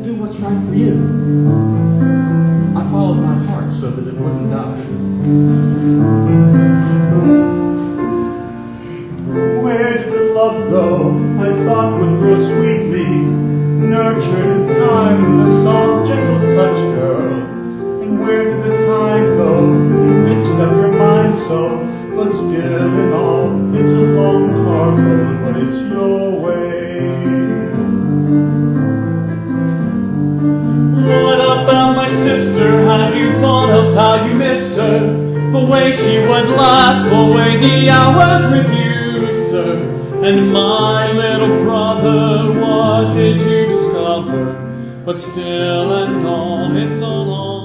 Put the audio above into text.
do what's right for you. I followed my heart so that it wouldn't die. Where did the love go I thought would grow sweetly, nurtured in time with a soft, gentle touch, girl? And where did the time go? You mixed up your mind so, but still in all, it's a long car road, but it's your way. What about my sister? Have you thought of how you miss her? The way she would laugh, the way the hours with you, sir. And my little brother, what did you discover? But still and all, it's a long